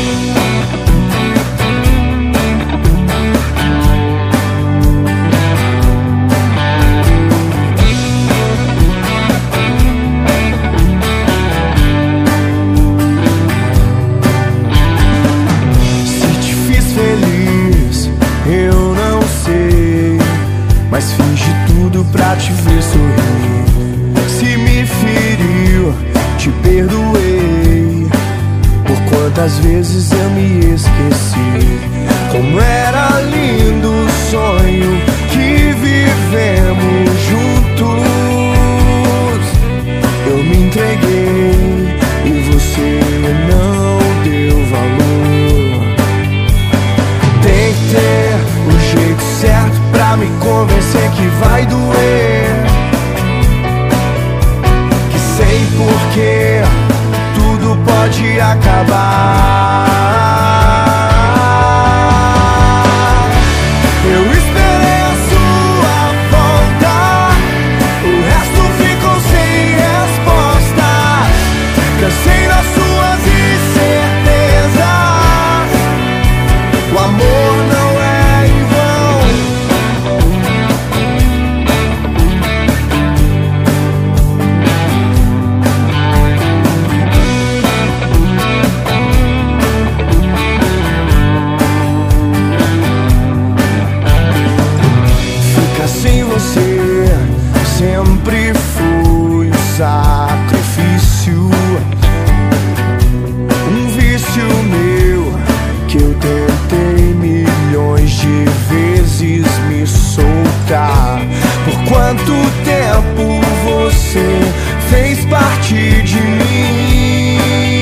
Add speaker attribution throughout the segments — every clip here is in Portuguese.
Speaker 1: Mas fiz de tudo pra te ver sorrir. Se me feriu, te perdoei. Por quantas vezes eu me esqueci. Como era lindo o sonho que vivemos juntos. Eu me entreguei e você não deu valor. Tem que ter o jeito certo pra me convencer que vai doer. Que sei porque tudo pode acabar. Eu esperei a sua volta, o resto ficou sem resposta. Cansei das suas incertezas. O amor não é em vão. Ficar sem você sempre foi um sacrifício, um vício meu que eu tentei milhões de vezes me soltar. Por quanto tempo você fez parte de mim?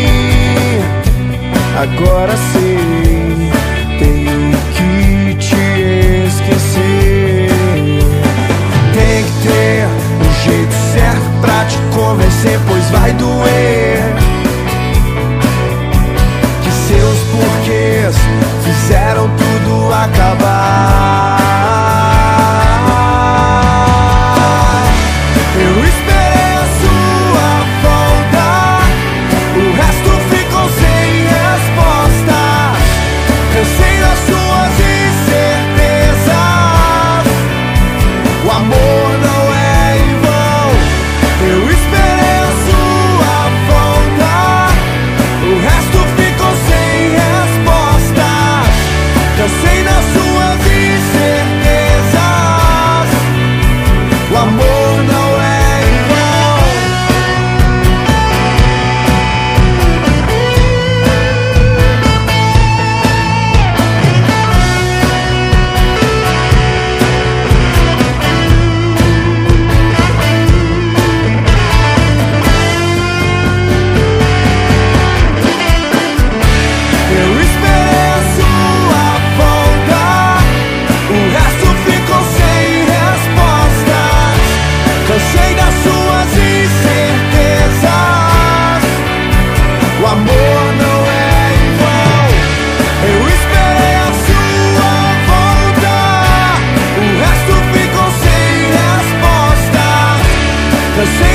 Speaker 1: Agora sei, tenho que te esquecer. Tem que ter um jeito certo pra te convencer, pois vai doer. Que seus porquês fizeram tudo acabar. Eu esperei a sua volta, o resto ficou sem resposta. Cansei das suas incertezas. O amor não é em vão. Eu esperei a sua volta, o resto ficou sem resposta. Cansei das suas incertezas. O amor não é em vão. Eu esperei a sua volta, o resto ficou sem respostas. Cansei das suas incertezas. O amor não é em vão. Eu esperei a sua volta, o resto ficou sem respostas. Cansei